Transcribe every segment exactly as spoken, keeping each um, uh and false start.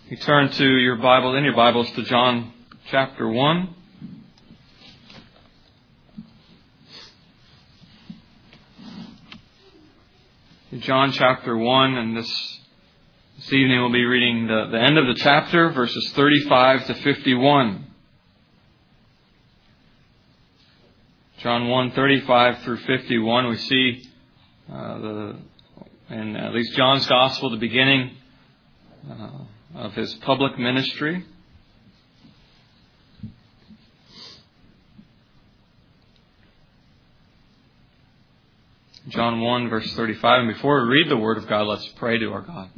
You turn to your Bible, in your Bibles, to John chapter one. John chapter one, and this, this evening we'll be reading the, the end of the chapter, verses thirty-five to fifty-one. John one, thirty-five through fifty-one, we see uh, the in at least John's Gospel, the beginning uh, of his public ministry. John one, verse thirty-five. And before we read the Word of God, let's pray to our God.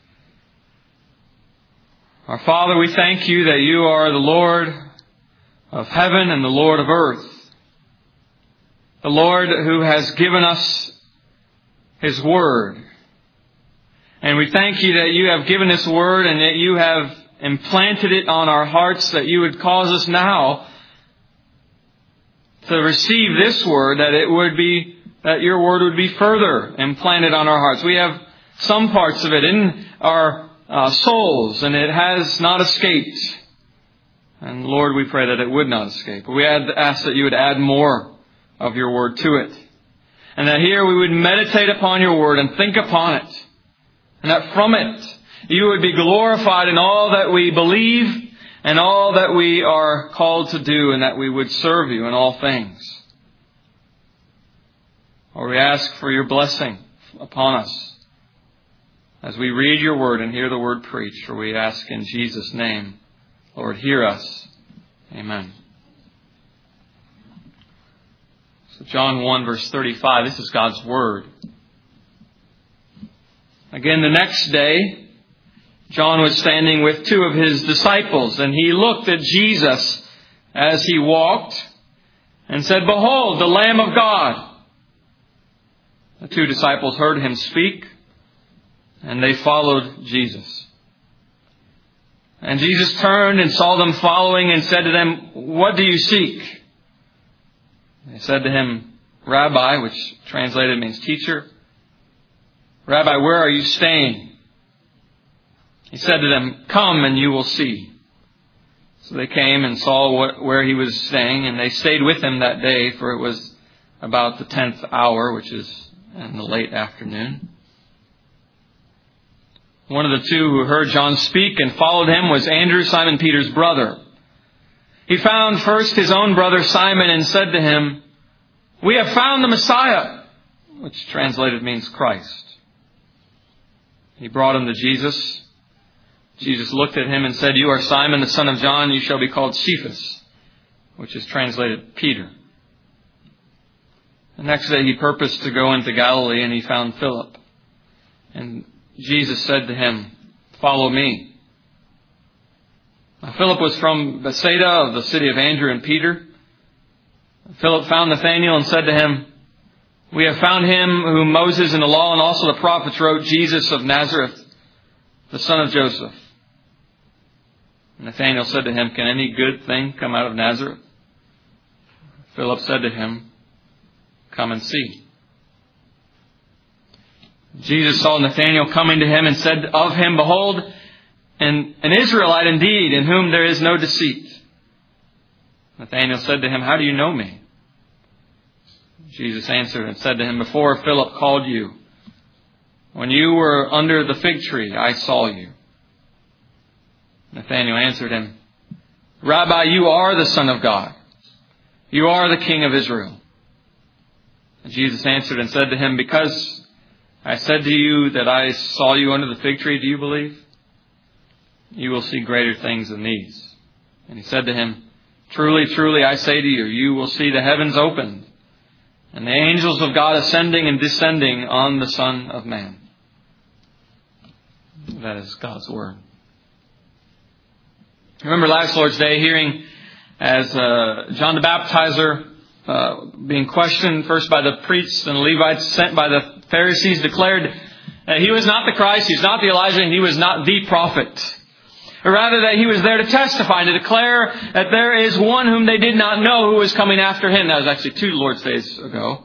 Our Father, we thank you that you are the Lord of heaven and the Lord of earth. The Lord who has given us His Word. And we thank you that you have given this Word and that you have implanted it on our hearts, that you would cause us now to receive this Word, that it would be, that your Word would be further implanted on our hearts. We have some parts of it in our uh, souls, and it has not escaped. And Lord, we pray that it would not escape. We ask that you would add more of your Word to it. And that here we would meditate upon your Word and think upon it. And that from it you would be glorified in all that we believe and all that we are called to do, and that we would serve you in all things. Lord, we ask for your blessing upon us as we read your Word and hear the Word preached. For we ask in Jesus' name, Lord, hear us. Amen. So John one, verse thirty-five, this is God's Word. Again, the next day, John was standing with two of his disciples, and he looked at Jesus as he walked and said, "Behold, the Lamb of God." The two disciples heard him speak, and they followed Jesus. And Jesus turned and saw them following and said to them, "What do you seek?" They said to him, "Rabbi," which translated means teacher, "Rabbi, where are you staying?" He said to them, "Come and you will see." So they came and saw what, where he was staying, and they stayed with him that day, for it was about the tenth hour, which is in the late afternoon. One of the two who heard John speak and followed him was Andrew, Simon Peter's brother. He found first his own brother Simon and said to him, "We have found the Messiah," which translated means Christ. He brought him to Jesus. Jesus looked at him and said, "You are Simon, the son of John. You shall be called Cephas," which is translated Peter. The next day he purposed to go into Galilee, and he found Philip. And Jesus said to him, "Follow me." Now, Philip was from Bethsaida, of the city of Andrew and Peter. Philip found Nathanael and said to him, "We have found him whom Moses in the law and also the prophets wrote, Jesus of Nazareth, the son of Joseph." Nathanael said to him, "Can any good thing come out of Nazareth?" Philip said to him, "Come and see." Jesus saw Nathanael coming to him and said of him, "Behold, an, an Israelite indeed, in whom there is no deceit." Nathanael said to him, "How do you know me?" Jesus answered and said to him, "Before Philip called you, when you were under the fig tree, I saw you." Nathanael answered him, "Rabbi, you are the Son of God. You are the King of Israel." And Jesus answered and said to him, "Because I said to you that I saw you under the fig tree, do you believe? You will see greater things than these." And he said to him, "Truly, truly, I say to you, you will see the heavens opened, and the angels of God ascending and descending on the Son of Man." That is God's Word. Remember last Lord's Day hearing as uh, John the Baptizer uh, being questioned first by the priests and Levites sent by the Pharisees, declared that he was not the Christ, he was not the Elijah, and he was not the prophet. Or rather that he was there to testify, to declare that there is one whom they did not know who was coming after him. That was actually two Lord's Days ago.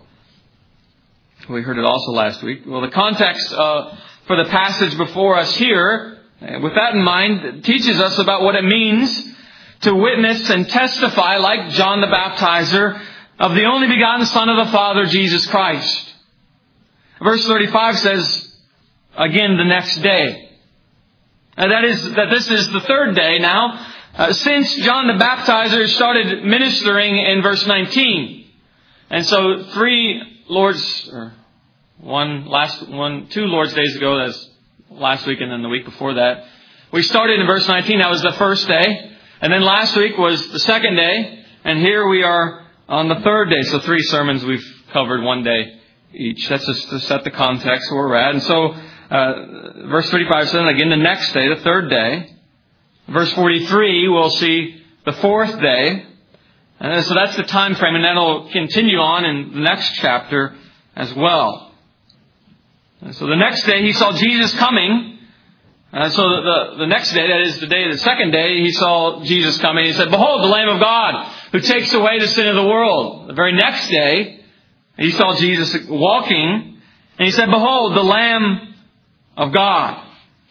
We heard it also last week. Well, the context uh, for the passage before us here With that in mind, it teaches us about what it means to witness and testify, like John the Baptizer, of the only begotten Son of the Father, Jesus Christ. Verse thirty-five says, again, the next day. And that is, that this is the third day now, uh, since John the Baptizer started ministering in verse nineteen. And so three Lord's, or one, last one, two Lord's days ago, that's last week and then the week before that, we started in verse nineteen. That was the first day. And then last week was the second day. And here we are on the third day. So three sermons we've covered one day each. That's just to set the context where we're at. And so, uh, verse thirty-five says, again, the next day, the third day. Verse forty-three, we'll see the fourth day. And so that's the time frame, and that'll continue on in the next chapter as well. And so the next day, he saw Jesus coming. And so the, the, the next day, that is the day of the second day, he saw Jesus coming. He said, behold, the Lamb of God, who takes away the sin of the world. The very next day, he saw Jesus walking, and he said, behold, the Lamb of God.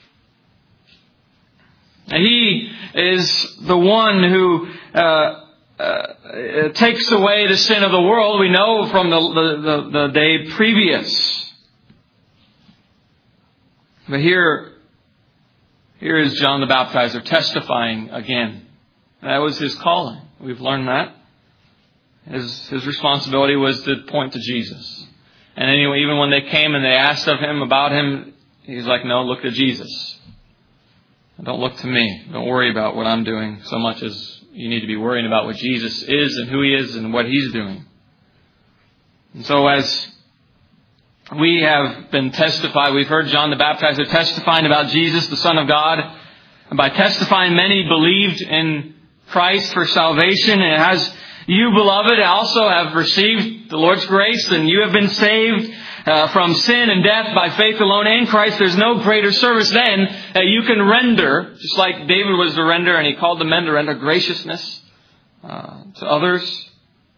And he is the one who uh, uh, takes away the sin of the world. We know from the, the, the, the day previous. But here, here is John the Baptizer testifying again. That was his calling. We've learned that. His, his responsibility was to point to Jesus. And anyway, even when they came and they asked of him about him, he's like, no, look to Jesus. Don't look to me. Don't worry about what I'm doing so much as you need to be worrying about what Jesus is and who he is and what he's doing. And so as we have been testified, we've heard John the Baptizer testifying about Jesus, the Son of God. And by testifying, many believed in Christ for salvation. And as you, beloved, also have received the Lord's grace and you have been saved uh, from sin and death by faith alone in Christ, there's no greater service then that you can render, just like David was to render, and he called the men to render graciousness uh, to others.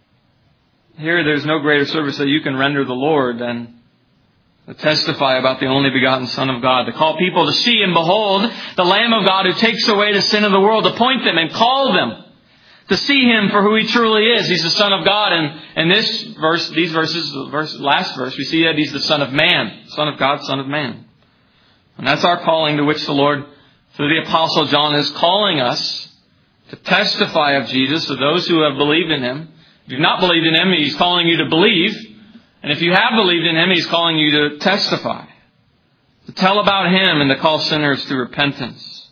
Here, there's no greater service that you can render the Lord than to testify about the only begotten Son of God, to call people to see and behold the Lamb of God who takes away the sin of the world, to point them and call them to see him for who he truly is. He's the Son of God. And in this verse, these verses, the verse, last verse, we see that he's the Son of Man. Son of God, Son of Man. And that's our calling, to which the Lord, through the Apostle John, is calling us to testify of Jesus to those who have believed in him. If you've not believed in him, he's calling you to believe. And if you have believed in him, he's calling you to testify, to tell about him and to call sinners to repentance.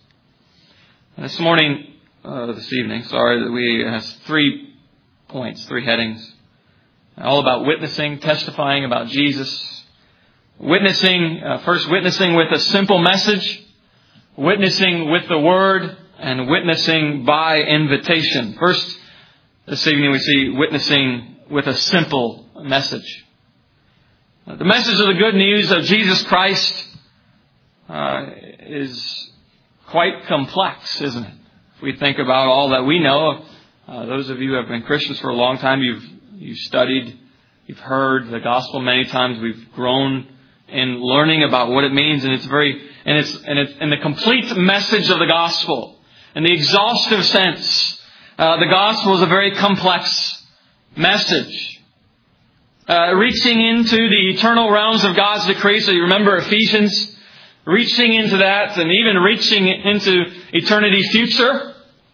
And this morning, Uh, this evening, sorry, that we has three points, three headings. All about witnessing, testifying about Jesus. Witnessing, uh, first witnessing with a simple message. Witnessing with the word. And witnessing by invitation. First, this evening we see witnessing with a simple message. Uh, the message of the good news of Jesus Christ uh, is quite complex, isn't it? If we think about all that we know, uh, those of you who have been Christians for a long time, you've you've studied, you've heard the gospel many times. We've grown in learning about what it means, and it's very and it's and it's in the complete message of the gospel, in the exhaustive sense. Uh, the gospel is a very complex message, uh, reaching into the eternal realms of God's decree. So you remember Ephesians. Reaching into that and even reaching into eternity future.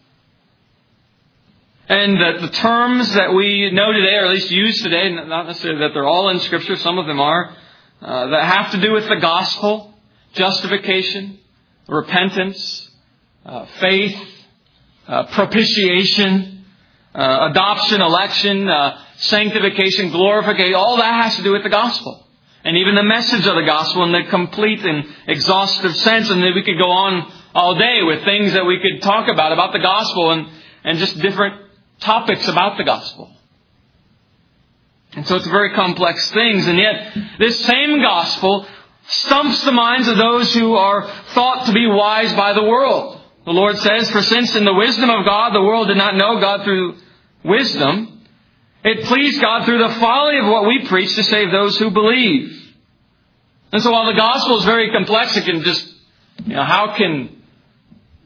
And that the terms that we know today, or at least use today, not necessarily that they're all in Scripture, some of them are, uh, that have to do with the gospel, justification, repentance, uh, faith, uh, propitiation, uh, adoption, election, uh, sanctification, glorification, all that has to do with the gospel. And even the message of the gospel in the complete and exhaustive sense. And then we could go on all day with things that we could talk about, about the gospel and, and just different topics about the gospel. And so it's very complex things. And yet this same gospel stumps the minds of those who are thought to be wise by the world. The Lord says, for since in the wisdom of God, the world did not know God through wisdom, it pleased God through the folly of what we preach to save those who believe. And so while the gospel is very complex, it can just, you know, how can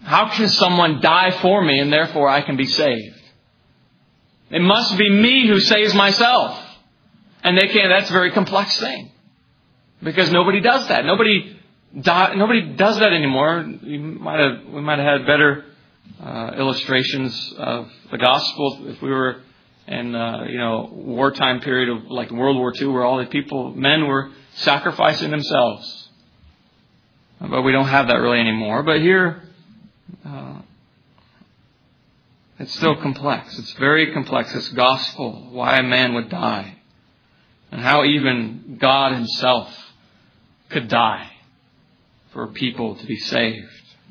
How can someone die for me and therefore I can be saved? It must be me who saves myself. And they can't. That's a very complex thing. Because nobody does that. Nobody die, nobody does that anymore. You might have, we might have had better uh, illustrations of the gospel if we were in uh, you know wartime period of like World War Two, where all the people, men, were sacrificing themselves. But we don't have that really anymore. But here, uh, it's still complex. It's very complex. It's gospel. Why a man would die, and how even God Himself could die for people to be saved.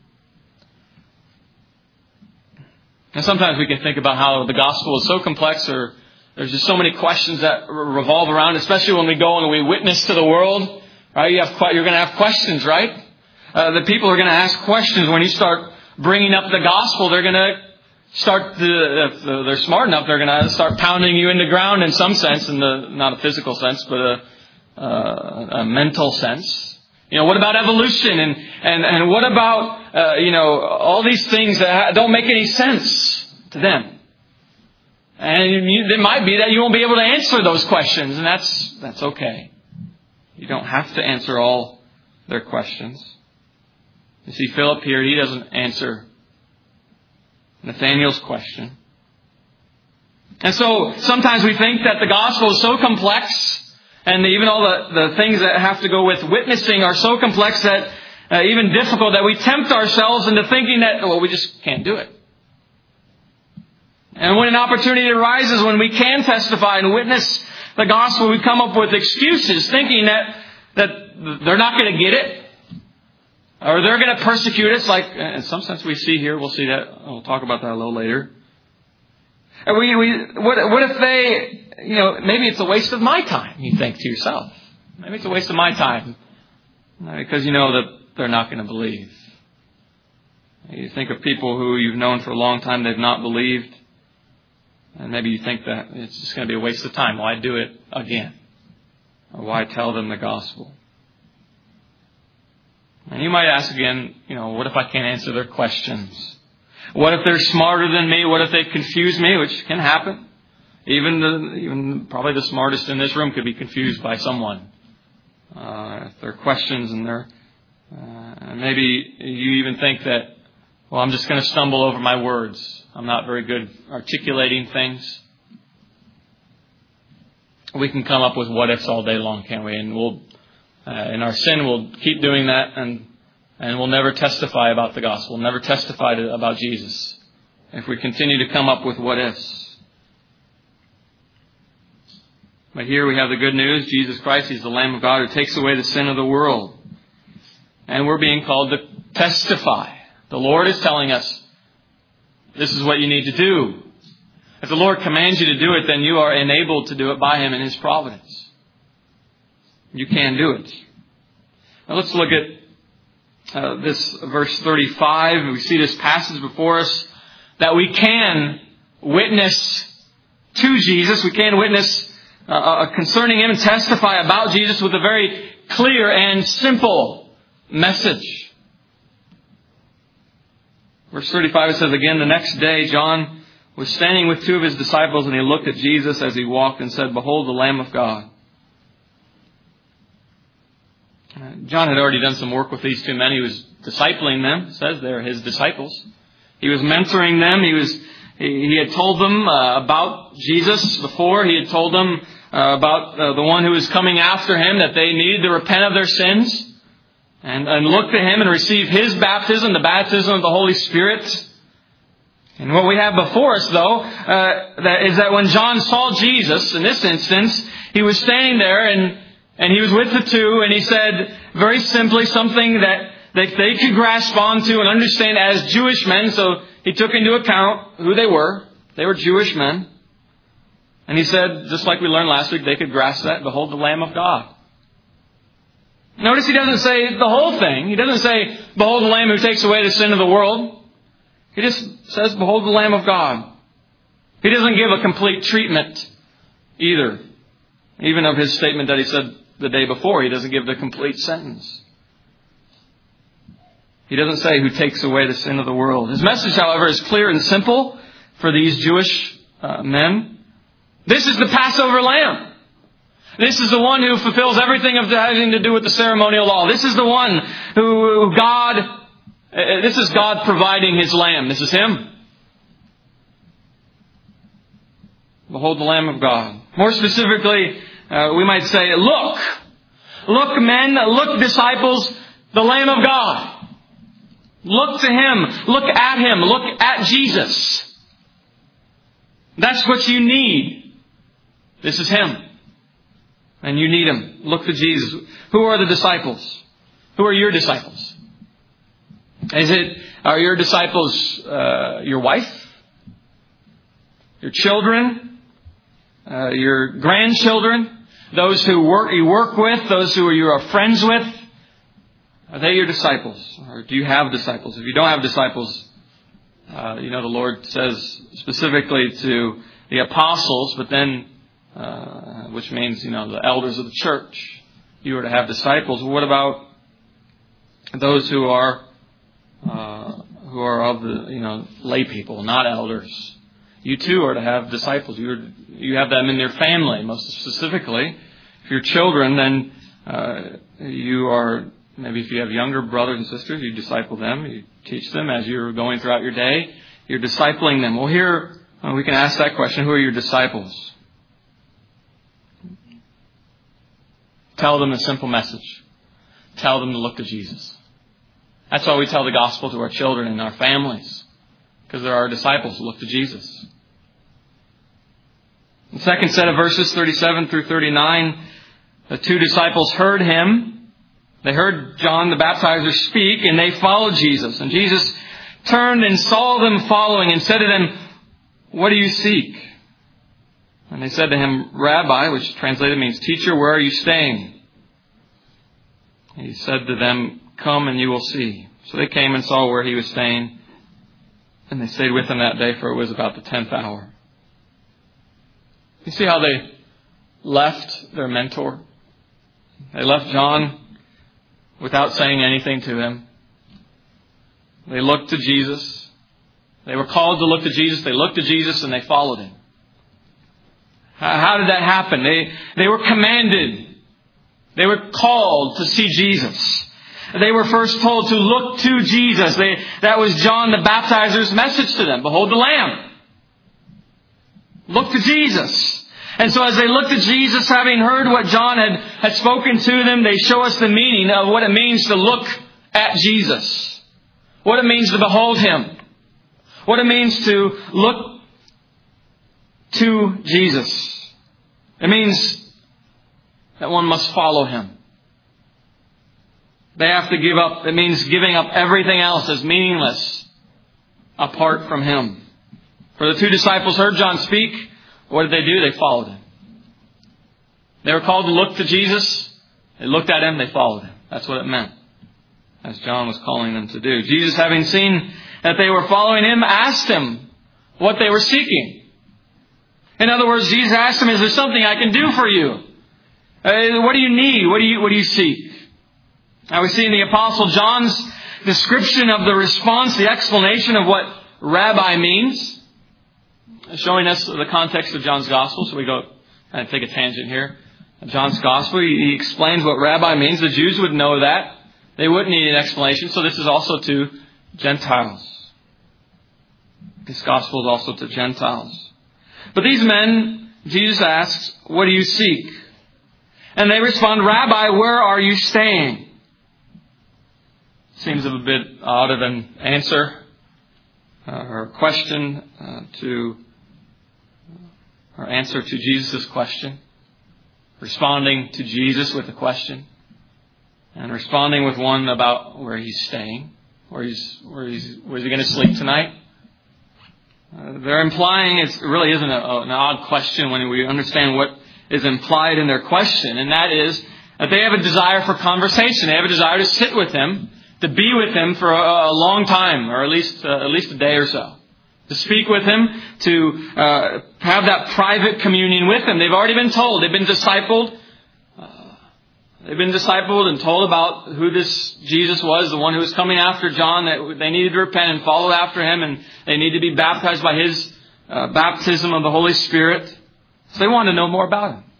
And sometimes we can think about how the gospel is so complex, or there's just so many questions that revolve around, especially when we go and we witness to the world. Right? You have, you're going to have questions, right? Uh, the people are going to ask questions when you start bringing up the gospel. They're going to start, to, if they're smart enough, they're going to start pounding you in the ground in some sense, in the not a physical sense, but a, a, a mental sense. You know, what about evolution? And, and, and what about, uh, you know, all these things that don't make any sense to them? And you, it might be that you won't be able to answer those questions, and that's, that's okay. You don't have to answer all their questions. You see, Philip here, he doesn't answer Nathanael's question. And so sometimes we think that the gospel is so complex, and even all the, the things that have to go with witnessing are so complex that uh, even difficult, that we tempt ourselves into thinking that, well, we just can't do it. And when an opportunity arises, when we can testify and witness the gospel, we come up with excuses, thinking that, that they're not going to get it, or they're going to persecute us, like in some sense we see here. We'll see that. We'll talk about that a little later. And we, we, what, what if they, you know, maybe it's a waste of my time, you think to yourself. Maybe it's a waste of my time. Because you know that they're not going to believe. You think of people who you've known for a long time, they've not believed. And maybe you think that it's just going to be a waste of time. Why do it again? Or why tell them the gospel? And you might ask again, you know, what if I can't answer their questions? What if they're smarter than me? What if they confuse me? Which can happen. Even the, even probably the smartest in this room could be confused by someone. Uh, if their questions and their, uh, maybe you even think that, well, I'm just going to stumble over my words. I'm not very good articulating things. We can come up with what ifs all day long, can't we? And we'll, uh, in our sin, we'll keep doing that, and and we'll never testify about the gospel. We'll never testify to, about Jesus if we continue to come up with what ifs. But here we have the good news. Jesus Christ, He's the Lamb of God who takes away the sin of the world. And we're being called to testify. The Lord is telling us, this is what you need to do. If the Lord commands you to do it, then you are enabled to do it by Him in His providence. You can do it. Now let's look at uh, this verse thirty-five. We see this passage before us that we can witness to Jesus. We can witness uh, concerning Him and testify about Jesus with a very clear and simple message. Verse thirty-five, it says again, the next day John was standing with two of his disciples, and he looked at Jesus as he walked and said, "Behold, the Lamb of God." John had already done some work with these two men. He was discipling them. It says they're his disciples. He was mentoring them. He was he, he had told them uh, about Jesus before. He had told them uh, about uh, the one who was coming after him, that they needed to repent of their sins and, and look to Him and receive His baptism, the baptism of the Holy Spirit. And what we have before us, though, uh, that is that when John saw Jesus, in this instance, he was standing there and And he was with the two, and he said very simply something that, that they could grasp onto and understand as Jewish men. So he took into account who they were. They were Jewish men. And he said, just like we learned last week, they could grasp that. Behold, the Lamb of God. Notice he doesn't say the whole thing. He doesn't say, behold, the Lamb who takes away the sin of the world. He just says, behold, the Lamb of God. He doesn't give a complete treatment either. Even of his statement that he said the day before, he doesn't give the complete sentence. He doesn't say who takes away the sin of the world. His message, however, is clear and simple for these Jewish uh, men. This is the Passover lamb. This is the one who fulfills everything of having to do with the ceremonial law. This is the one who God, uh, this is God providing His lamb. This is Him. Behold the Lamb of God. More specifically, uh, we might say, look. Look, men, look, disciples, the Lamb of God. Look to Him. Look at Him. Look at Jesus. That's what you need. This is Him. And you need Him. Look to Jesus. Who are the disciples? Who are your disciples? Is it, are your disciples uh, your wife? Your children? Uh, your grandchildren? Those who work, you work with? Those who you are friends with? Are they your disciples? Or do you have disciples? If you don't have disciples, uh, you know, the Lord says specifically to the apostles, but then, uh, which means, you know, the elders of the church, you are to have disciples. What about those who are, uh, who are of the, you know, lay people, not elders? You too are to have disciples. You are, you have them in your family, most specifically. If you're children, then uh, you are, maybe if you have younger brothers and sisters, you disciple them. You teach them as you're going throughout your day. You're discipling them. Well, here uh, we can ask that question. Who are your disciples? Tell them the simple message. Tell them to look to Jesus. That's why we tell the gospel to our children and our families. Because they're our disciples who look to Jesus. The second set of verses, thirty-seven through thirty-nine, the two disciples heard Him. They heard John the Baptizer speak, and they followed Jesus. And Jesus turned and saw them following and said to them, "What do you seek?" And they said to Him, "Rabbi," which translated means teacher, "where are you staying?" And He said to them, "Come and you will see." So they came and saw where He was staying. And they stayed with Him that day, for it was about the tenth hour. You see how they left their mentor? They left John without saying anything to him. They looked to Jesus. They were called to look to Jesus. They looked to Jesus and they followed Him. How did that happen? They, they were commanded. They were called to see Jesus. They were first told to look to Jesus. They, that was John the Baptizer's message to them. Behold the Lamb. Look to Jesus. And so as they looked at Jesus, having heard what John had, had spoken to them, they show us the meaning of what it means to look at Jesus. What it means to behold Him. What it means to look to Jesus. It means that one must follow Him. They have to give up. It means giving up everything else as meaningless apart from Him. For the two disciples heard John speak. What did they do? They followed Him. They were called to look to Jesus. They looked at Him. They followed Him. That's what it meant, as John was calling them to do. Jesus, having seen that they were following Him, asked them what they were seeking. In other words, Jesus asked them, "Is there something I can do for you? Uh, what do you need? What do you, what do you seek?" Now we see in the Apostle John's description of the response, the explanation of what rabbi means, showing us the context of John's Gospel. So we go kind of take a tangent here. John's Gospel, he explains what rabbi means. The Jews would know that. They wouldn't need an explanation. So this is also to Gentiles. This Gospel is also to Gentiles. But these men, Jesus asks, "What do you seek?" And they respond, "Rabbi, where are you staying?" Seems a bit odd of an answer uh, or question uh, to or answer to Jesus' question. Responding to Jesus with a question, and responding with one about where He's staying, where he's where he's where's he going to sleep tonight. Uh, they're implying it really isn't a, an odd question when we understand what is implied in their question, and that is that they have a desire for conversation. They have a desire to sit with Him, to be with Him for a, a long time, or at least uh, at least a day or so. To speak with Him, to uh, have that private communion with Him. They've already been told, they've been discipled. Uh, They've been discipled and told about who this Jesus was, the one who was coming after John, that they needed to repent and follow after him, and they needed to be baptized by his uh, baptism of the Holy Spirit. So they wanted to know more about him.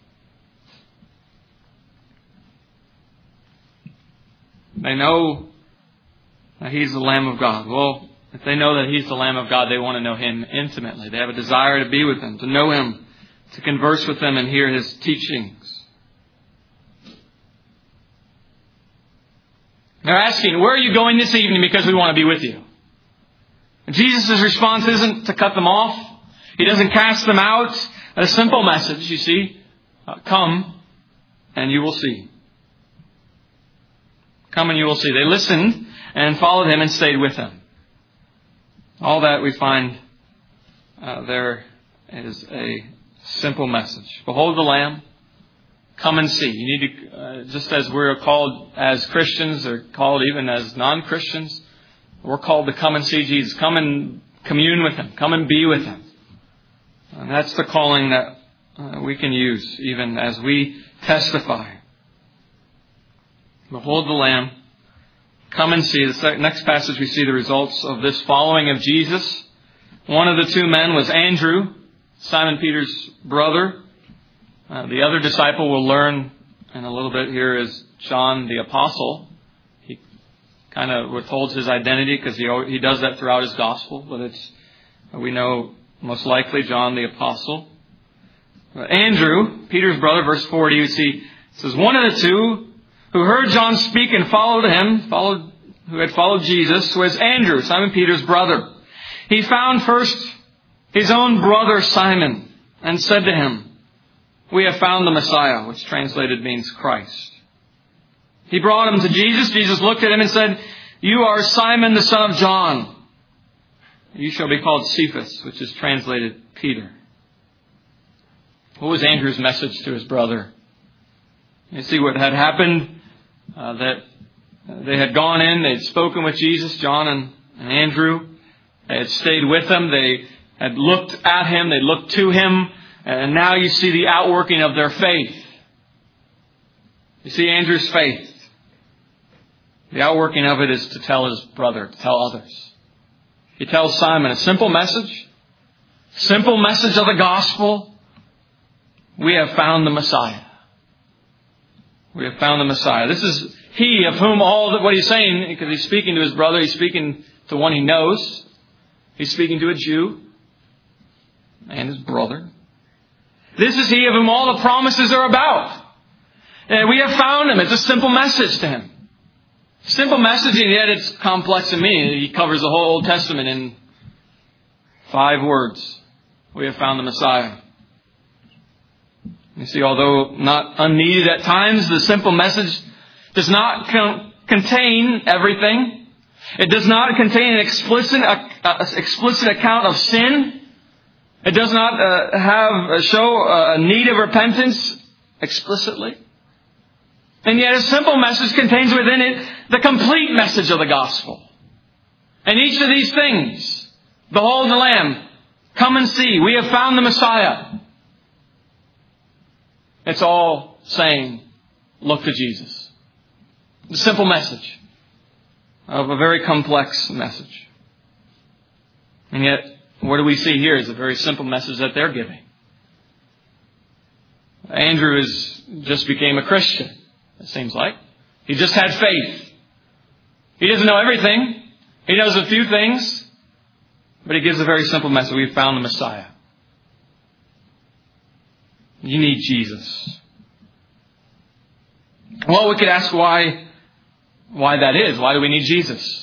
They know that he's the Lamb of God. Well, if they know that he's the Lamb of God, they want to know him intimately. They have a desire to be with him, to know him, to converse with him and hear his teachings. They're asking, where are you going this evening? Because we want to be with you. And Jesus' response isn't to cut them off. He doesn't cast them out. A simple message, you see. Uh, come and you will see. Come and you will see. They listened and followed him and stayed with him. All that we find uh, there is a simple message. Behold the Lamb. Come and see. You need to, uh, just as we're called as Christians, or called even as non-Christians, we're called to come and see Jesus. Come and commune with him. Come and be with him. And that's the calling that uh, we can use even as we testify. Behold the Lamb. Come and see. The next passage we see the results of this following of Jesus. One of the two men was Andrew, Simon Peter's brother. Uh, the other disciple we'll learn in a little bit here is John the Apostle. He kind of withholds his identity because he he does that throughout his gospel, but it's we know most likely John the Apostle. Uh, Andrew, Peter's brother, verse forty, we see it says, one of the two who heard John speak and followed him, followed who had followed Jesus, was Andrew, Simon Peter's brother. He found first his own brother Simon and said to him, we have found the Messiah, which translated means Christ. He brought him to Jesus. Jesus looked at him and said, you are Simon, the son of John. You shall be called Cephas, which is translated Peter. What was Andrew's message to his brother? You see what had happened, uh, that they had gone in, they had spoken with Jesus, John and, and Andrew. They had stayed with him. They had looked at him. They looked to him. And now you see the outworking of their faith. You see Andrew's faith. The outworking of it is to tell his brother, to tell others. He tells Simon a simple message. Simple message of the gospel. We have found the Messiah. We have found the Messiah. This is he of whom all that what he's saying, because he's speaking to his brother, he's speaking to one he knows. He's speaking to a Jew and his brother. This is he of whom all the promises are about. And we have found him. It's a simple message to him. Simple message, and yet it's complex and meaning. He covers the whole Old Testament in five words. We have found the Messiah. You see, although not unneeded at times, the simple message does not con- contain everything. It does not contain an explicit, uh, uh, explicit account of sin. It does not uh, have uh, show a need of repentance explicitly. And yet a simple message contains within it the complete message of the gospel. And each of these things, behold the Lamb, come and see, we have found the Messiah. It's all saying, look to Jesus. The simple message of a very complex message. And yet, what do we see here is a very simple message that they're giving. Andrew is just became a Christian, it seems like. He just had faith. He doesn't know everything. He knows a few things. But he gives a very simple message. We've found the Messiah. You need Jesus. Well, we could ask why, why that is. Why do we need Jesus?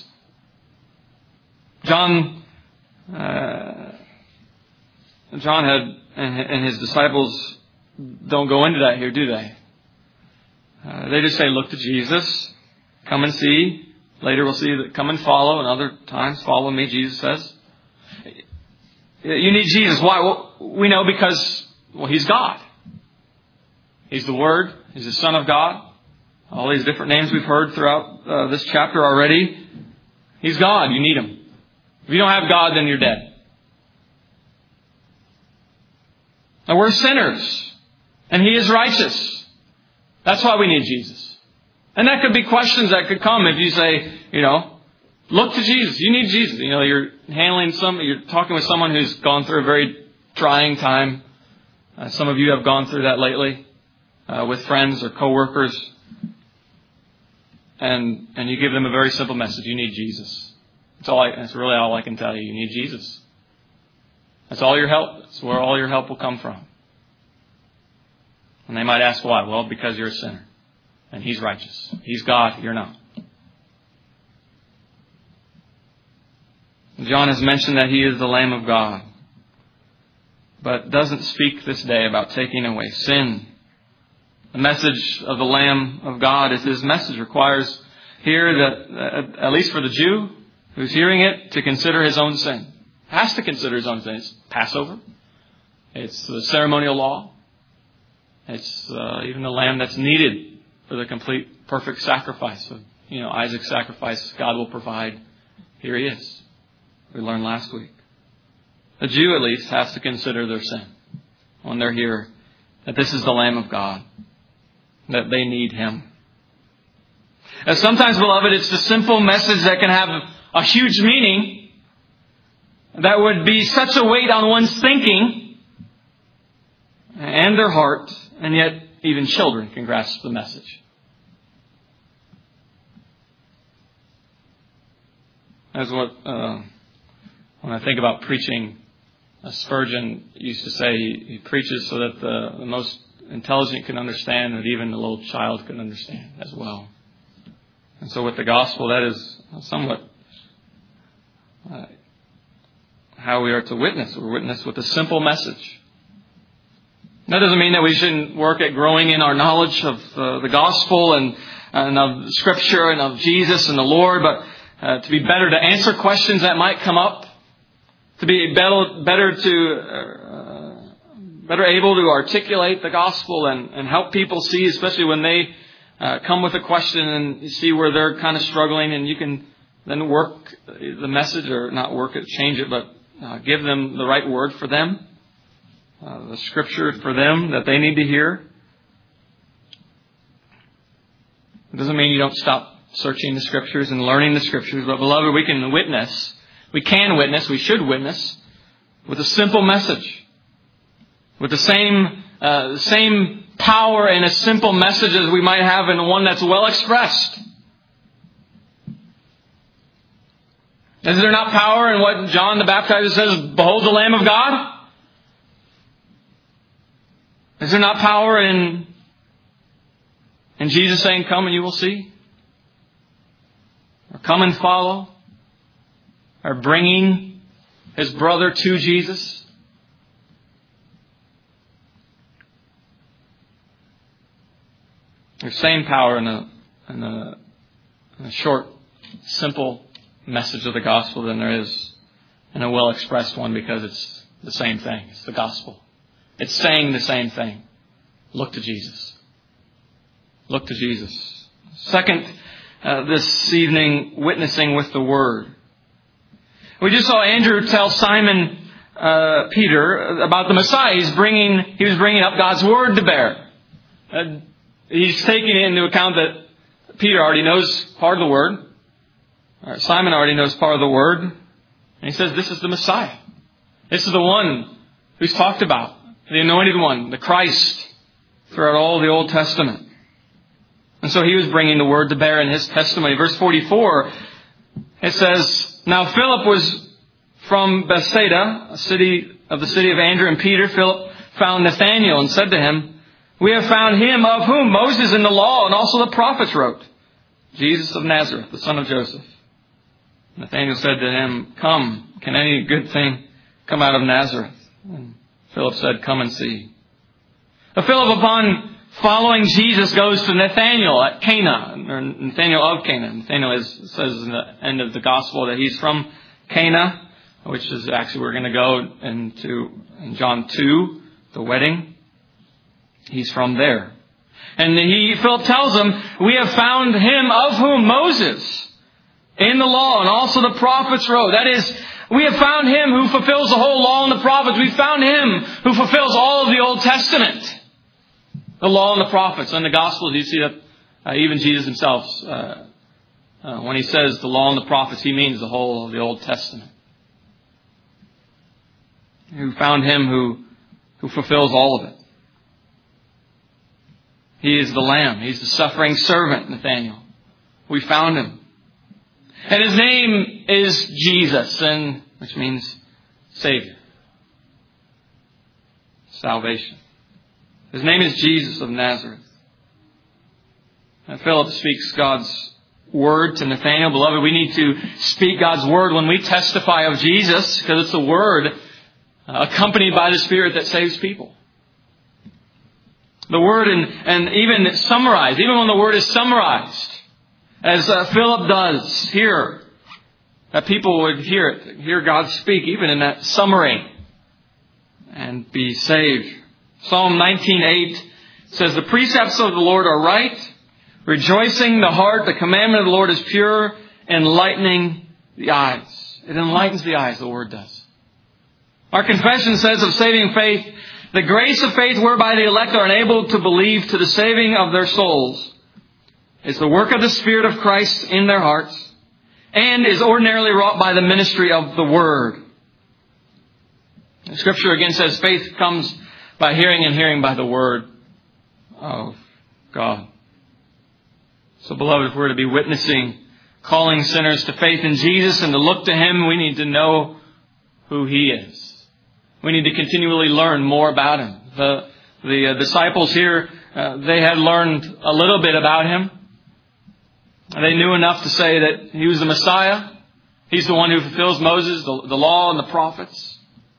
John, uh, John had, and, and his disciples don't go into that here, do they? Uh, they just say, look to Jesus. Come and see. Later we'll see that come and follow. And other times, follow me, Jesus says. You need Jesus. Why? Well, we know because, well, He's God. He's the Word. He's the Son of God. All these different names we've heard throughout uh, this chapter already. He's God. You need Him. If you don't have God, then you're dead. Now we're sinners. And He is righteous. That's why we need Jesus. And that could be questions that could come if you say, you know, look to Jesus. You need Jesus. You know, you're handling some, you're talking with someone who's gone through a very trying time. Uh, some of you have gone through that lately uh, with friends or coworkers. And and you give them a very simple message. You need Jesus. That's all. I, that's really all I can tell you. You need Jesus. That's all your help. That's where all your help will come from. And they might ask why. Well, because you're a sinner. And He's righteous. He's God. You're not. John has mentioned that He is the Lamb of God, but doesn't speak this day about taking away sin. The message of the Lamb of God is His message requires here that, at least for the Jew who's hearing it, to consider his own sin. Has to consider his own sin. It's Passover. It's the ceremonial law. It's uh, even the lamb that's needed for the complete, perfect sacrifice. Of, you know, Isaac's sacrifice, God will provide. Here He is. We learned last week. The Jew, at least, has to consider their sin when they're here, that this is the Lamb of God, that they need Him. And sometimes, beloved, it's the simple message that can have a huge meaning that would be such a weight on one's thinking and their heart, and yet even children can grasp the message. That's what, uh, when I think about preaching, uh, Spurgeon used to say he, he preaches so that the, the most intelligent can understand, and that even the little child can understand as well. And so with the gospel, that is somewhat uh, how we are to witness. We witness with a simple message. That doesn't mean that we shouldn't work at growing in our knowledge of uh, the gospel and, and of Scripture and of Jesus and the Lord, but uh, to be better to answer questions that might come up, to be better, better to uh, better able to articulate the gospel and, and help people see, especially when they uh, come with a question and you see where they're kind of struggling, and you can then work the message, or not work it, change it, but uh, give them the right word for them. Uh, the Scripture for them that they need to hear. It doesn't mean you don't stop searching the Scriptures and learning the Scriptures, but beloved, we can witness. We can witness. We should witness with a simple message, with the same uh, same power in a simple message as we might have in one that's well expressed. Is there not power in what John the Baptizer says? Behold the Lamb of God. Is there not power in, in Jesus saying, come and you will see? Or come and follow? Or bringing his brother to Jesus? There's same power in a, in a, in a short, simple message of the gospel than there is in a well-expressed one, because it's the same thing. It's the gospel. It's saying the same thing. Look to Jesus. Look to Jesus. Second, uh, this evening, witnessing with the Word. We just saw Andrew tell Simon uh, Peter about the Messiah. He's bringing, he was bringing up God's Word to bear. Uh, he's taking into account that Peter already knows part of the Word. Uh, Simon already knows part of the Word. And he says, this is the Messiah. This is the one who's talked about. The Anointed One, the Christ, throughout all the Old Testament. And so he was bringing the Word to bear in his testimony. Verse forty-four, it says, now Philip was from Bethsaida, a city of the city of Andrew and Peter. Philip found Nathanael and said to him, we have found him of whom Moses in the law and also the prophets wrote, Jesus of Nazareth, the son of Joseph. Nathanael said to him, come, can any good thing come out of Nazareth? And Philip said, come and see. Now, Philip, upon following Jesus, goes to Nathanael at Cana, or Nathanael of Cana. Nathanael is, says in the end of the gospel that he's from Cana, which is actually, we're going to go into in John two, the wedding. He's from there. And he, Philip tells him, we have found him of whom Moses in the law and also the prophets wrote. That is, we have found him who fulfills the whole law and the prophets. We found him who fulfills all of the Old Testament. The law and the prophets. In the Gospels, you see that uh, even Jesus himself, uh, uh, when he says the law and the prophets, he means the whole of the Old Testament. Who found him who, who fulfills all of it. He is the Lamb. He's the suffering servant, Nathaniel. We found him. And his name is Jesus, and which means Savior. Salvation. His name is Jesus of Nazareth. And Philip speaks God's word to Nathanael. Beloved, we need to speak God's word when we testify of Jesus, because it's the word accompanied by the Spirit that saves people. The word and, and even summarized, even when the word is summarized, as uh, Philip does here, that people would hear it, hear God speak even in that summary and be saved. Psalm nineteen eight says, "The precepts of the Lord are right, rejoicing the heart. The commandment of the Lord is pure, enlightening the eyes." It enlightens the eyes, the word does. Our confession says of saving faith, "The grace of faith whereby the elect are enabled to believe to the saving of their souls is the work of the Spirit of Christ in their hearts, and is ordinarily wrought by the ministry of the Word." The Scripture again says faith comes by hearing, and hearing by the Word of God. So beloved, if we're to be witnessing, calling sinners to faith in Jesus and to look to Him, we need to know who He is. We need to continually learn more about Him. The, the uh, disciples here, uh, they had learned a little bit about Him. They knew enough to say that He was the Messiah. He's the one who fulfills Moses, the, the law and the prophets.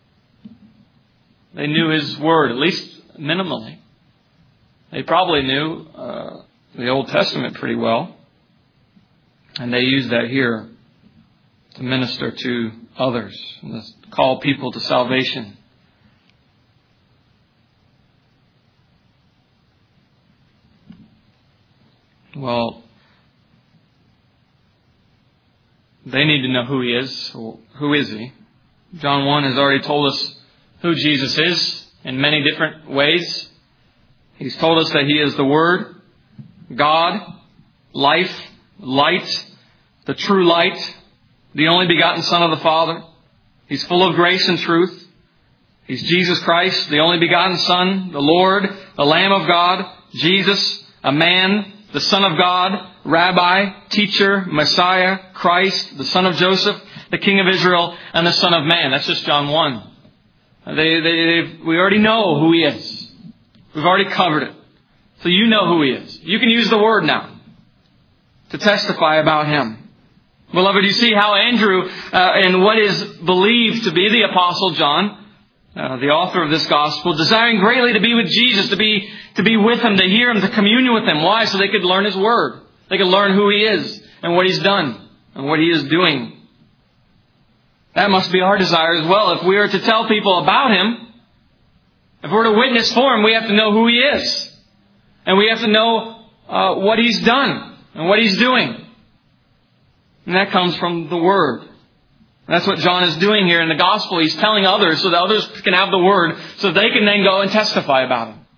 They knew His Word, at least minimally. They probably knew uh, the Old Testament pretty well. And they used that here to minister to others and to call people to salvation. Well, they need to know who He is. Who is He? John one has already told us who Jesus is in many different ways. He's told us that He is the Word, God, life, light, the true light, the only begotten Son of the Father. He's full of grace and truth. He's Jesus Christ, the only begotten Son, the Lord, the Lamb of God, Jesus, a man, the Son of God, Rabbi, Teacher, Messiah, Christ, the Son of Joseph, the King of Israel, and the Son of Man. That's just John one. They, they, we already know who He is. We've already covered it. So you know who He is. You can use the Word now to testify about Him. Beloved, you see how Andrew, uh, in what is believed to be the Apostle John, uh, the author of this Gospel, desiring greatly to be with Jesus, to be to be with Him, to hear Him, to commune with Him. Why? So they could learn His Word. They could learn who He is and what He's done and what He is doing. That must be our desire as well. If we are to tell people about Him, if we're to witness for Him, we have to know who He is. And we have to know uh, what He's done and what He's doing. And that comes from the Word. And that's what John is doing here in the Gospel. He's telling others so that others can have the Word, so they can then go and testify about Him.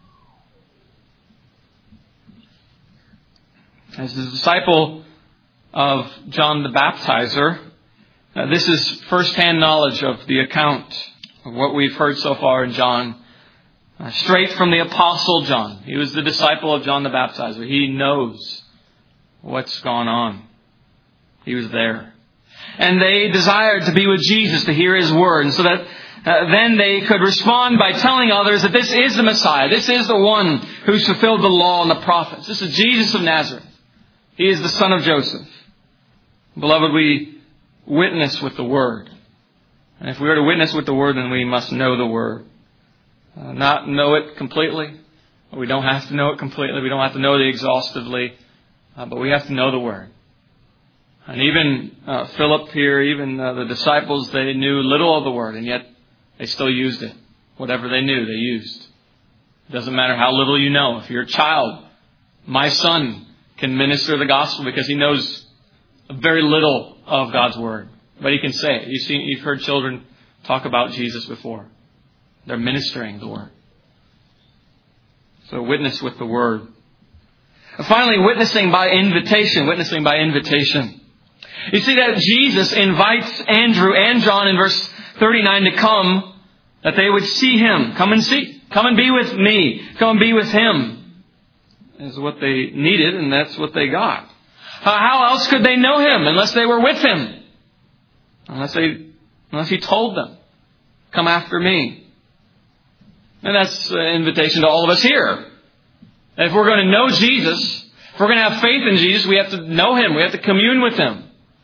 As the disciple of John the Baptizer, Uh, this is first-hand knowledge of the account of what we've heard so far in John. Uh, straight from the Apostle John. He was the disciple of John the Baptizer. He knows what's gone on. He was there. And they desired to be with Jesus, to hear His Word. And so that uh, then they could respond by telling others that this is the Messiah. This is the one who's fulfilled the law and the prophets. This is Jesus of Nazareth. He is the son of Joseph. Beloved, we witness with the Word. And if we are to witness with the Word, then we must know the Word. Uh, not know it completely. We don't have to know it completely. We don't have to know it exhaustively. Uh, but we have to know the Word. And even uh, Philip here, even uh, the disciples, they knew little of the Word, and yet they still used it. Whatever they knew, they used. It doesn't matter how little you know. If you're a child, my son can minister the gospel because he knows very little of God's Word. But he can say it. You've seen, you've heard children talk about Jesus before. They're ministering the Word. So witness with the Word. And finally, witnessing by invitation. Witnessing by invitation. You see that Jesus invites Andrew and John in verse thirty-nine to come, that they would see Him. Come and see. Come and be with me. Come and be with Him. Is what they needed, and that's what they got. How else could they know Him unless they were with Him? Unless they, unless He told them, come after me. And that's an invitation to all of us here. If we're going to know Jesus, if we're going to have faith in Jesus, we have to know Him. We have to commune with Him.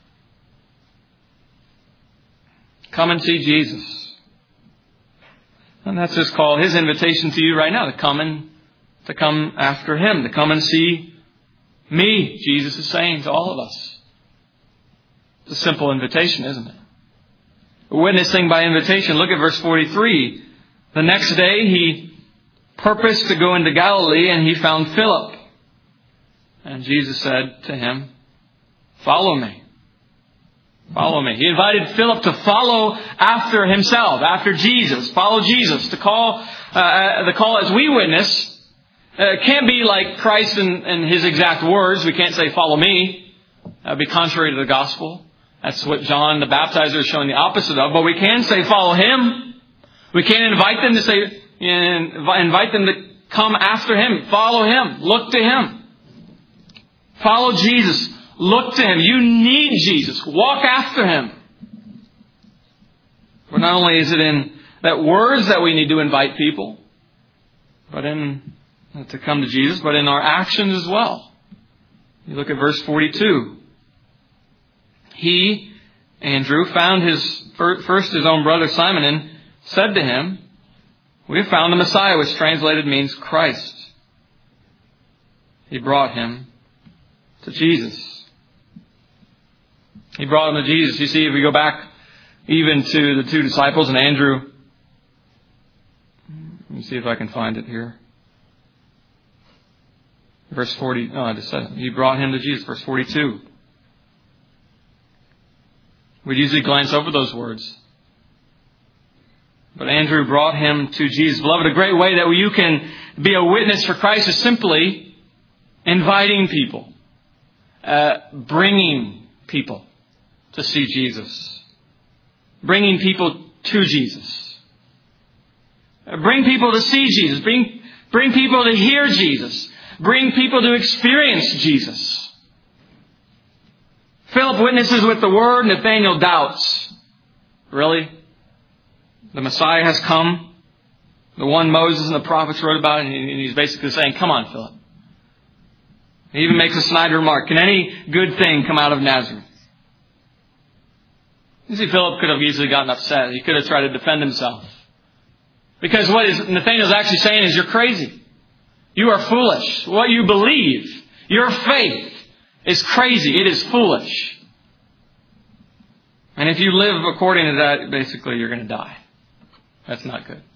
Come and see Jesus. And that's His call, His invitation to you right now, to come and to come after Him, to come and see me, Jesus is saying to all of us. It's a simple invitation, isn't it? Witnessing by invitation. Look at verse forty-three. The next day He purposed to go into Galilee, and He found Philip. And Jesus said to him, follow me. Follow me. He invited Philip to follow after Himself, after Jesus. Follow Jesus. The call, uh, the call as we witness, uh, can't be like Christ in, in His exact words. We can't say, follow me. That would be contrary to the gospel. That's what John the Baptizer is showing the opposite of. But we can say, follow Him. We can invite them to say, invite them to come after Him. Follow Him. Look to Him. Follow Jesus. Look to Him. You need Jesus. Walk after Him. But not only is it in that words that we need to invite people, but in to come to Jesus, but in our actions as well. You look at verse forty-two. He, Andrew, found his first his own brother Simon and said to him, we have found the Messiah, which translated means Christ. He brought him to Jesus. He brought him to Jesus. You see, if we go back even to the two disciples and Andrew. Let me see if I can find it here. Verse forty. No, I just said it. He brought him to Jesus. Verse forty-two. We'd usually glance over those words. But Andrew brought him to Jesus. Beloved, a great way that you can be a witness for Christ is simply inviting people. Uh, bringing people to see Jesus. Bringing people to Jesus. Uh, bring people to see Jesus. Bring, bring people to hear Jesus. Bring people to experience Jesus. Philip witnesses with the word. Nathanael doubts. Really? The Messiah has come. The one Moses and the prophets wrote about. And he's basically saying, come on, Philip. He even makes a snide remark. Can any good thing come out of Nazareth? You see, Philip could have easily gotten upset. He could have tried to defend himself. Because what is Nathanael's actually saying is, you're crazy. You are foolish. What you believe, your faith, is crazy. It is foolish. And if you live according to that, basically you're going to die. That's not good.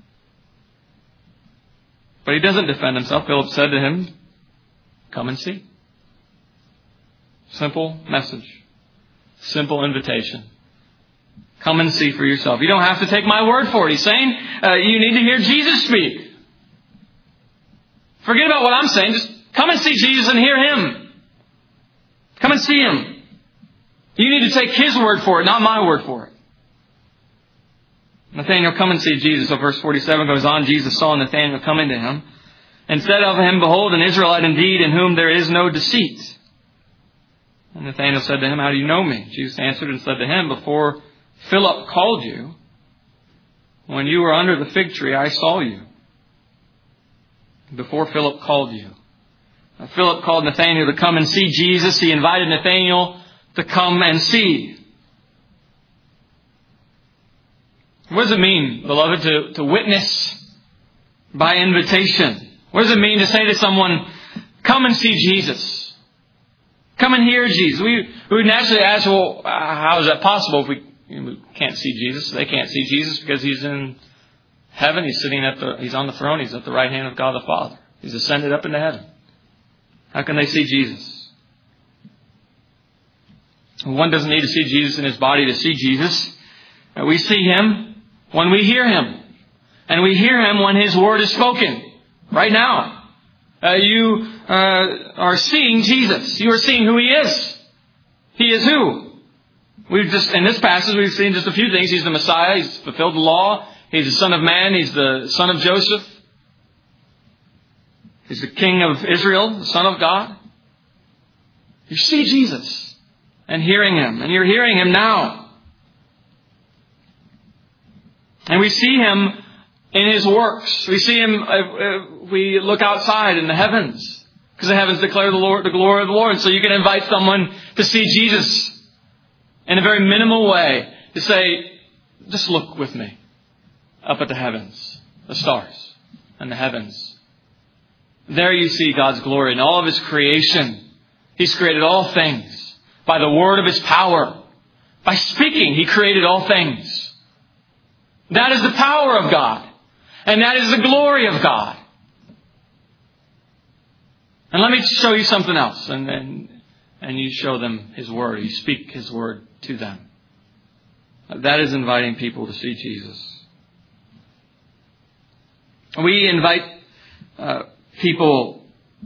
But he doesn't defend himself. Philip said to him, come and see. Simple message. Simple invitation. Come and see for yourself. You don't have to take my word for it. He's saying uh, you need to hear Jesus speak. Forget about what I'm saying. Just come and see Jesus and hear Him. Come and see Him. You need to take His word for it, not my word for it. Nathanael, come and see Jesus. So verse forty-seven goes on. Jesus saw Nathanael coming to him and said of him, behold, an Israelite indeed, in whom there is no deceit. And Nathanael said to him, how do you know me? Jesus answered and said to him, before Philip called you, when you were under the fig tree, I saw you. Before Philip called you. Now, Philip called Nathanael to come and see Jesus. He invited Nathanael to come and see. What does it mean, beloved, to, to witness by invitation? What does it mean to say to someone, come and see Jesus? Come and hear Jesus. We, we would naturally ask, well, how is that possible if we, we can't see Jesus? They can't see Jesus because He's in heaven. He's sitting at the, He's on the throne. He's at the right hand of God the Father. He's ascended up into heaven. How can they see Jesus? One doesn't need to see Jesus in His body to see Jesus. We see Him when we hear Him. And we hear Him when His word is spoken. Right now. Uh, you uh, are seeing Jesus. You are seeing who He is. He is who? We've just, in this passage, we've seen just a few things. He's the Messiah. He's fulfilled the law. He's the Son of Man. He's the Son of Joseph. He's the King of Israel, the Son of God. You see Jesus and hearing Him. And you're hearing Him now. And we see Him in His works. We see Him, uh, we look outside in the heavens. Because the heavens declare the Lord, the glory of the Lord. So you can invite someone to see Jesus in a very minimal way. To say, just look with me up at the heavens, the stars and the heavens. There you see God's glory in all of His creation. He's created all things by the word of His power. By speaking, He created all things. That is the power of God. And that is the glory of God. And let me show you something else. And, and, and you show them His word. You speak His word to them. That is inviting people to see Jesus. We invite uh, people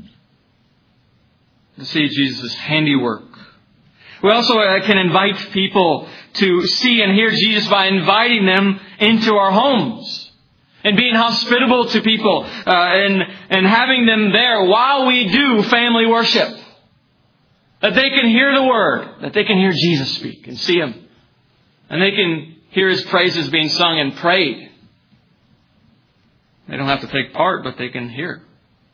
to see Jesus' handiwork. We also uh, can invite people to see and hear Jesus by inviting them into our homes. And being hospitable to people. Uh, and, and having them there while we do family worship. That they can hear the Word. That they can hear Jesus speak and see Him. And they can hear His praises being sung and prayed. They don't have to take part, but they can hear.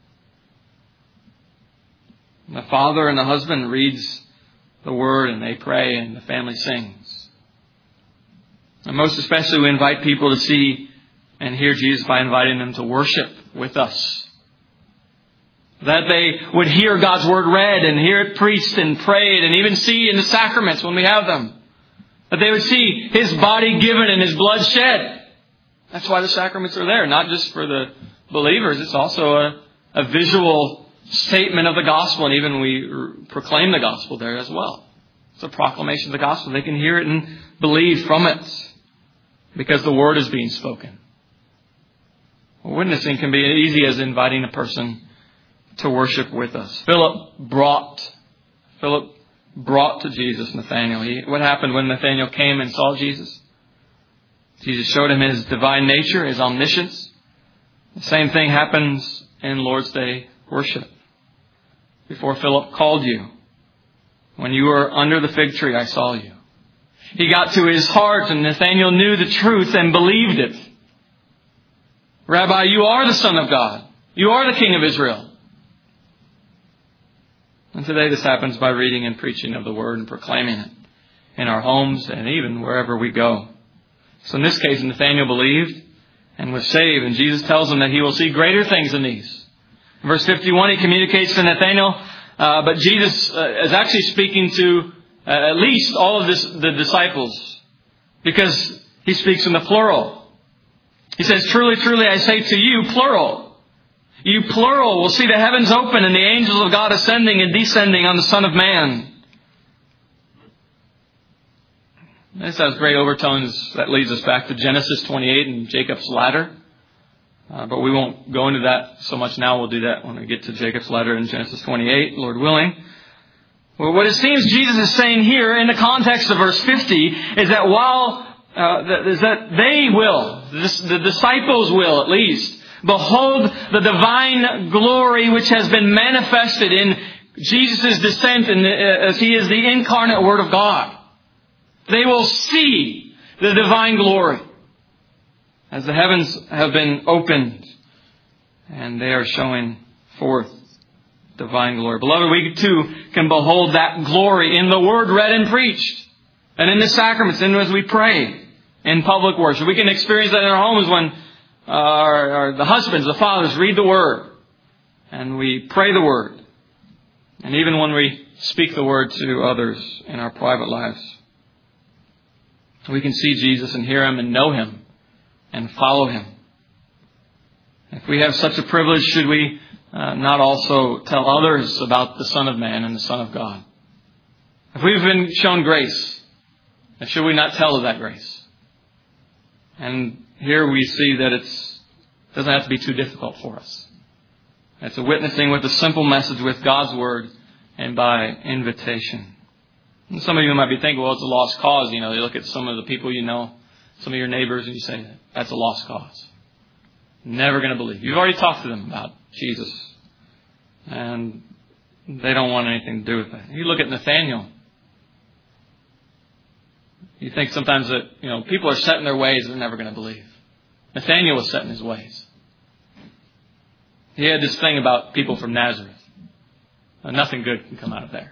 And the father and the husband reads the Word and they pray and the family sings. And most especially we invite people to see and hear Jesus by inviting them to worship with us. That they would hear God's Word read and hear it preached and prayed and even see in the sacraments when we have them. That they would see His body given and His blood shed. That's why the sacraments are there. Not just for the believers. It's also a, a visual statement of the gospel. And even we proclaim the gospel there as well. It's a proclamation of the gospel. They can hear it and believe from it. Because the Word is being spoken. Witnessing can be as easy as inviting a person to worship with us. Philip brought, Philip brought to Jesus Nathanael. He, what happened when Nathanael came and saw Jesus? Jesus showed him His divine nature, His omniscience. The same thing happens in Lord's Day worship. Before Philip called you, when you were under the fig tree, I saw you. He got to his heart and Nathanael knew the truth and believed it. Rabbi, you are the Son of God. You are the King of Israel. And today this happens by reading and preaching of the Word and proclaiming it in our homes and even wherever we go. So in this case, Nathanael believed and was saved. And Jesus tells him that he will see greater things than these. In verse fifty-one, He communicates to Nathanael, uh, but Jesus uh, is actually speaking to uh, at least all of this, the disciples. Because He speaks in the plural. He says, truly, truly, I say to you, plural. You plural will see the heavens open and the angels of God ascending and descending on the Son of Man. This has great overtones that leads us back to Genesis twenty-eight and Jacob's ladder. Uh, but we won't go into that so much now. We'll do that when we get to Jacob's ladder in Genesis twenty-eight, Lord willing. Well, what it seems Jesus is saying here in the context of verse fifty is that while Uh, is that they will, the disciples will at least, behold the divine glory which has been manifested in Jesus' descent in the, as He is the incarnate Word of God. They will see the divine glory as the heavens have been opened and they are showing forth divine glory. Beloved, we too can behold that glory in the Word read and preached and in the sacraments and as we pray. In public worship. We can experience that in our homes when uh, our, our, the husbands, the fathers read the Word. And we pray the Word. And even when we speak the Word to others in our private lives. We can see Jesus and hear Him and know Him and follow Him. If we have such a privilege, should we uh, not also tell others about the Son of Man and the Son of God? If we've been shown grace, should we not tell of that grace? And here we see that it doesn't have to be too difficult for us. It's a witnessing with a simple message with God's Word and by invitation. And some of you might be thinking, well, it's a lost cause. You know, you look at some of the people you know, some of your neighbors, and you say, that's a lost cause. Never going to believe. You've already talked to them about Jesus. And they don't want anything to do with that. You look at Nathaniel. You think sometimes that, you know, people are set in their ways, they're never going to believe. Nathaniel was set in his ways. He had this thing about people from Nazareth. Nothing good can come out of there.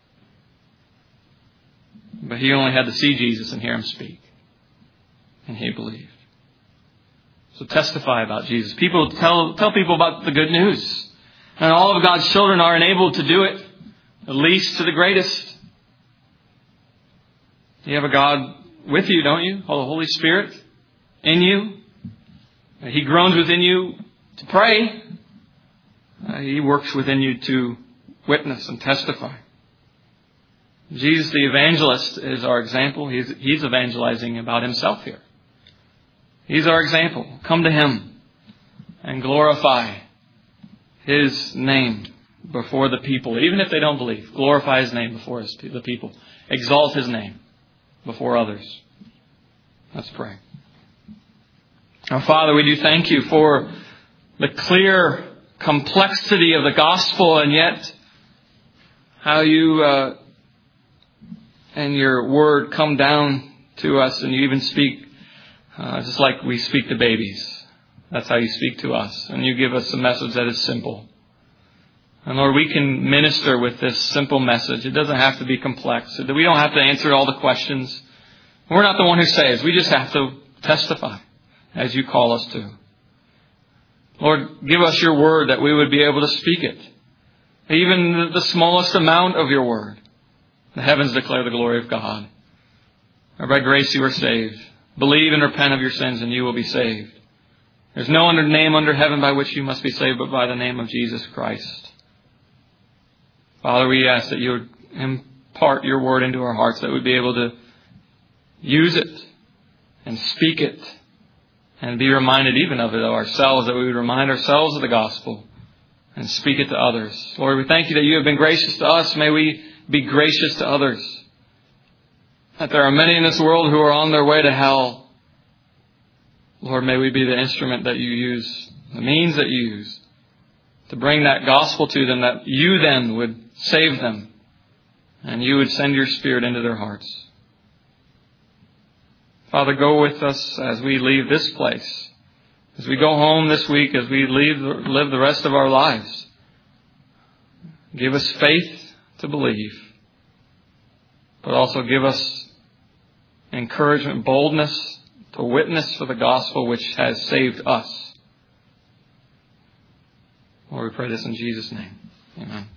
But he only had to see Jesus and hear him speak. And he believed. So testify about Jesus. People tell tell people about the good news. And all of God's children are enabled to do it, the least to the greatest. You have a God with you, don't you? The Holy Spirit in you. He groans within you to pray. Uh, he works within you to witness and testify. Jesus the evangelist is our example. He's, he's evangelizing about himself here. He's our example. Come to him and glorify his name before the people. Even if they don't believe, glorify his name before his, the people. Exalt his name before others. Let's pray. Our Father, we do thank you for the clear complexity of the gospel, and yet how you uh, and your word come down to us, and you even speak uh, just like we speak to babies. That's how you speak to us, and you give us a message that is simple. And Lord, we can minister with this simple message. It doesn't have to be complex. We don't have to answer all the questions. We're not the one who saves. We just have to testify as you call us to. Lord, give us your word that we would be able to speak it. Even the smallest amount of your word. The heavens declare the glory of God. Or by grace you are saved. Believe and repent of your sins and you will be saved. There's no other name under heaven by which you must be saved but by the name of Jesus Christ. Father, we ask that you would impart your word into our hearts, that we'd be able to use it and speak it and be reminded even of it ourselves, that we would remind ourselves of the gospel and speak it to others. Lord, we thank you that you have been gracious to us. May we be gracious to others. That there are many in this world who are on their way to hell. Lord, may we be the instrument that you use, the means that you use to bring that gospel to them, that you then would save them and you would send your Spirit into their hearts. Father, go with us as we leave this place, as we go home this week, as we leave, live the rest of our lives. Give us faith to believe, but also give us encouragement, boldness to witness for the gospel which has saved us. Lord, we pray this in Jesus' name. Amen.